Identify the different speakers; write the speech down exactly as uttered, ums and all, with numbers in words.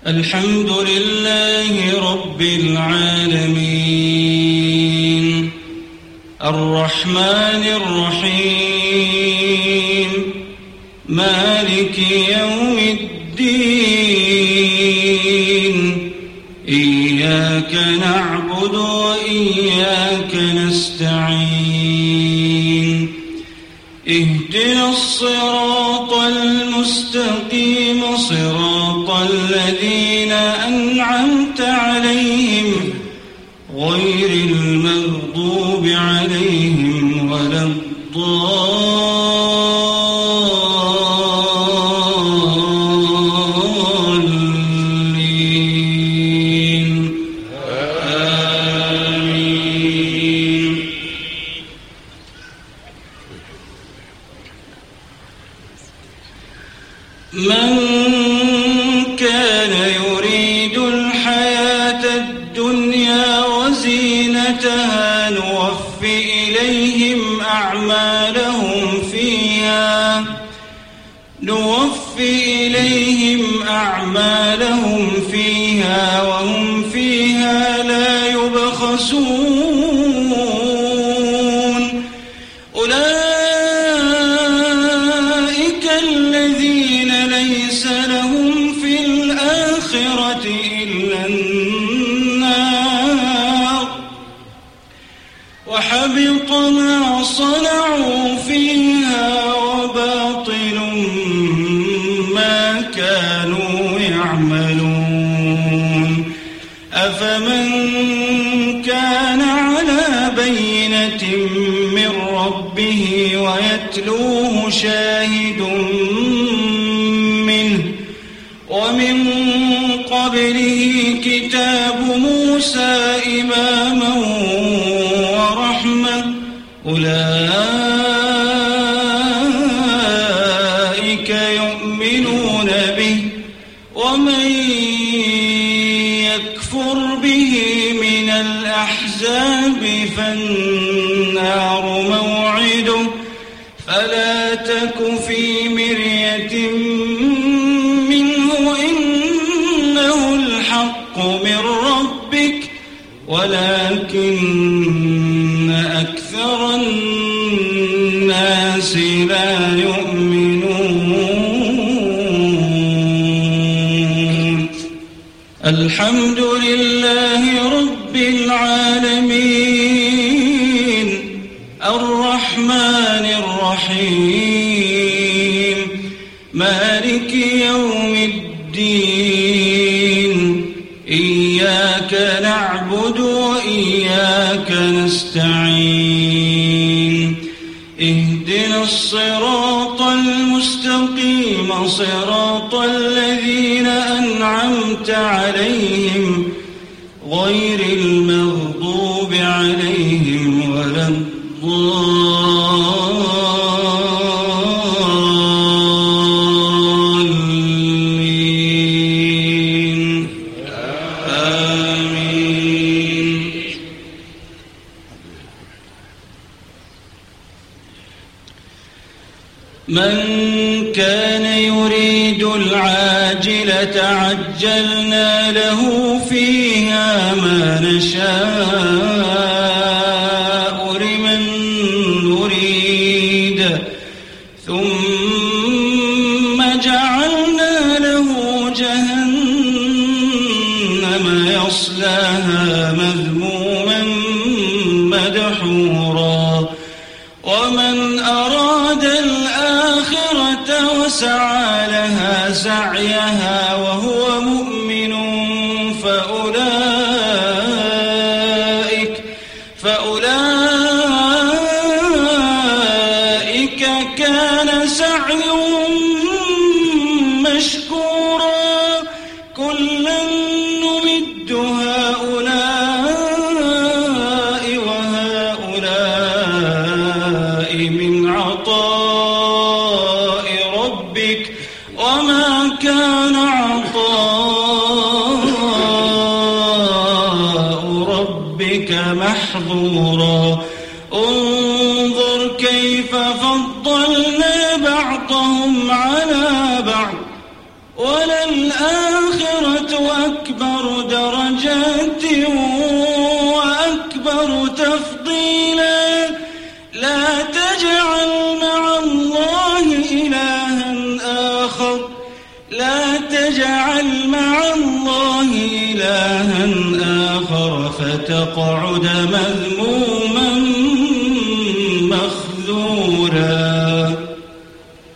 Speaker 1: الحمد لله رب العالمين الرحمن الرحيم مالك يوم الدين إياك نعبد وإياك نستعين اهدنا الصراط المستقيم صراط الذين أنعمت عليهم غير المغضوب عليهم ولا الضالين آمين. من كان يريد الحياة الدنيا وزينتها نوف إليهم أعمالهم فيها نوف إليهم أعمالهم فيها وهم فيها لا يبخسون. أولئك الذين ليس لهم في الآخرة إلا النار وحبط ما صنعوا فيها وباطل ما كانوا يعملون. أفمن كان على بينة من ربه ويتلوه شاهد منه ومن قبله كتاب موسى إماما ورحمة أولئك يؤمنون به ومن يكفر به من الأحزاب فالنار موعده فلا تك في مرية منه إنه الحق من ربك ولكن أكثر الناس لا يؤمنون. الحمد لله رب العالمين الرحمن الرحيم مالك يوم الدين إياك نعبد وإياك نستعين اهدنا الصراط المستقيم صراط الذين أنعمت عليهم غير المغضوب عليهم ولا الضالين آمين. من كان يريد العاجلة عجلنا له فيها ما نشاء لمن نريد ثم جعلنا له جهنم يصلاها مذموما مدحورا. ومن أراد الآخرة وسعى لها سعيها وهو مؤمن فأولئك فأولئك كان سعيهم مشكورا. كلا نمد هؤلاء وهؤلاء من عطاء ربك وما كان عطاء ربك محظورا. انظر كيف فضلنا بعضهم على بعض وللآخرة سبيلا لا تجعل مع الله إلها آخر لا تجعل مع الله إلها آخر فتقعد مذموما مخذورا.